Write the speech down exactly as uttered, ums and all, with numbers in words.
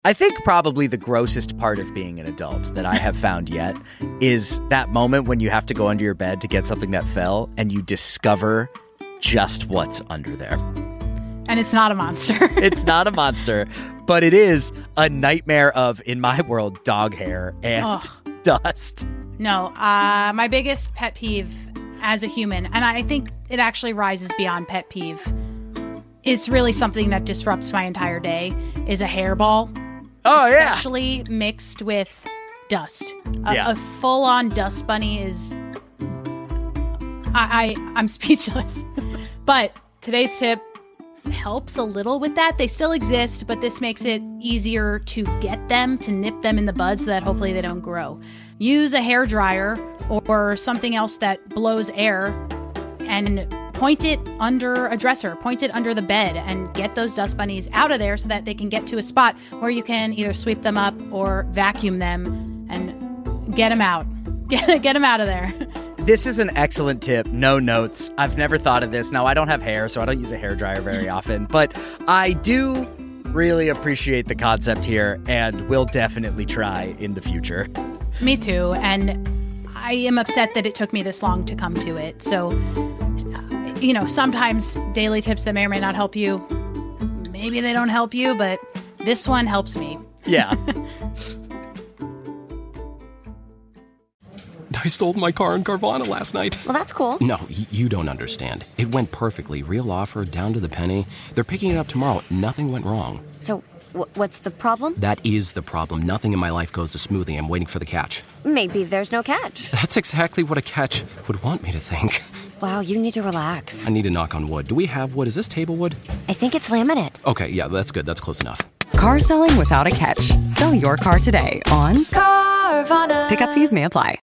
I think probably the grossest part of being an adult that I have found yet is that moment when you have to go under your bed to get something that fell and you discover just what's under there. And it's not a monster. It's not a monster, but it is a nightmare of, in my world, dog hair and Ugh. dust. No, uh, my biggest pet peeve as a human, and I think it actually rises beyond pet peeve, is really something that disrupts my entire day, is a hairball. Oh, especially yeah. Especially mixed with dust. A, yeah. a full-on dust bunny is... I, I, I'm speechless. But today's tip helps a little with that. They still exist, but this makes it easier to get them, to nip them in the bud so that hopefully they don't grow. Use a hairdryer or something else that blows air and point it under a dresser, point it under the bed, and get those dust bunnies out of there so that they can get to a spot where you can either sweep them up or vacuum them and get them out. Get, get them out of there. This is an excellent tip. No notes. I've never thought of this. Now, I don't have hair, so I don't use a hairdryer very often, but I do really appreciate the concept here and will definitely try in the future. Me too. And I am upset that it took me this long to come to it. So, you know, sometimes daily tips that may or may not help you, maybe they don't help you, but this one helps me. Yeah. I sold my car in Carvana last night. Well, that's cool. No, y- you don't understand. It went perfectly. Real offer, down to the penny. They're picking it up tomorrow. Nothing went wrong. So, w- what's the problem? That is the problem. Nothing in my life goes as smoothly. I'm waiting for the catch. Maybe there's no catch. That's exactly what a catch would want me to think. Wow, you need to relax. I need to knock on wood. Do we have wood? Is this table wood? I think it's laminate. Okay, yeah, that's good. That's close enough. Car selling without a catch. Sell your car today on Carvana. Pickup fees may apply.